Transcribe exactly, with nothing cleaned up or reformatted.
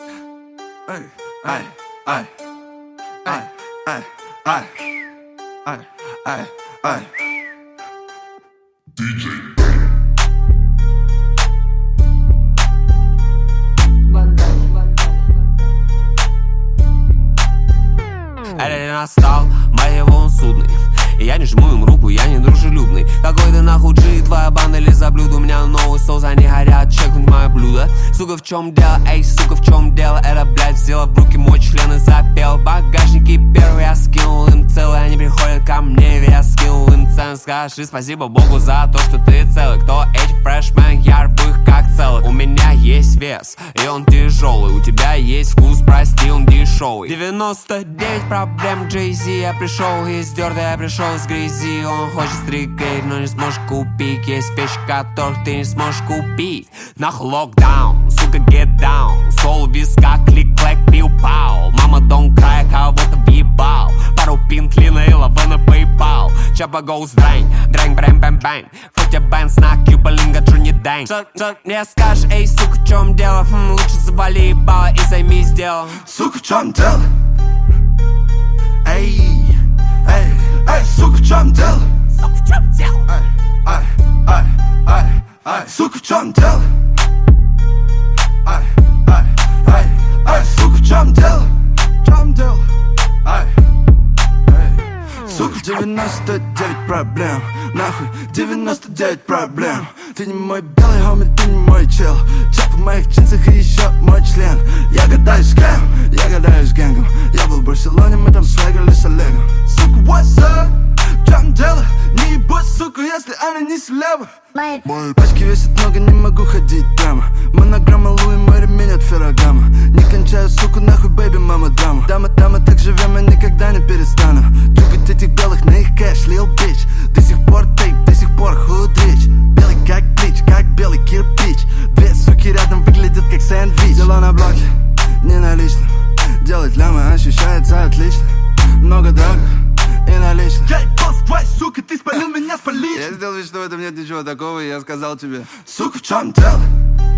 Ай, ай, ай, ай, ай, ай, ай, ай, ай. Диджей. Это не настал, моего он судный. И я не жму им руку, я не дружелюбный. Какой ты нахуй джи, твоя банда или за блюдо. У меня новый соус, они горят, чекнуть мое блюдо. Сука, в чем дело, эй, сука, в чем дело? Это, блядь, взяла в руки мой член и запел. Багажники первые, я скинул им целый. Они приходят ко мне, я скинул им цену. Скажи спасибо Богу за то, что ты целый. Кто эти фрешмен, я рву их как целый. У меня есть вес, и он тяжелый. У тебя есть вкус, прости, он дешевый. девяносто девять проблем, Джей-Зи. Я пришел из дёрта, я пришел с грязи. Он хочет стрикейт, но не сможешь купить. Есть вещи, которых ты не сможешь купить. Нахуй локдаун, сука, get down. Сол в висках, клик-клэк, пиу-пау. Мама, don't cry, кого-то въебал. Пару пинтлина и лава на PayPal. Чапа goes дрэнь, дрэнь, брэм, бэм, бэнь. Фотя бэн, снак, юбалинга, джуни дэнь. Что, что мне скажешь, эй, сука, в чем дело? Хм, лучше завали ебало и займись делом. Сука, в чем дело? Эй, эй, эй, сука, в чем дело? Сука, в чем дело? Ай, ай, ай, ай, сука, в чем дело? Ай, ай, ай, ай, сука, в чем дело? В чем дело? Ай, ай, сука, девяносто девять проблем. Нахуй, девяносто девять проблем. Ты не мой белый хоми, ты не мой чел. Чап в моих джинсах и еще мой член. Я гадаю с кем? Я гадаю с гэнгом. Я был в Барселоне, мы там свегали с Олегом. Сука, what's up? В чем дело? Не ебать, сука, если она не слева. Мои пачки весят много, не могу ходить прямо. Монограмма Луи, мой ремень от Феррагама. Не кончаю, сука, нахуй, бэйби, мама, дама. Дама, дама, так живем, я никогда не перестану. Джугать этих белых на их кэш, лил бич. До сих пор тейп, до сих пор худрич. Белый как блич, как белый кирпич. Две суки рядом выглядят как сэндвич. Дела на блоке, не налично. Делать лямы ощущается отлично. Много драгов и наличных. Эй, босс, твой, сука, ты спалил меня, спалить. Я сделал вид, что в этом нет ничего такого, и я сказал тебе: сука, в чем дело?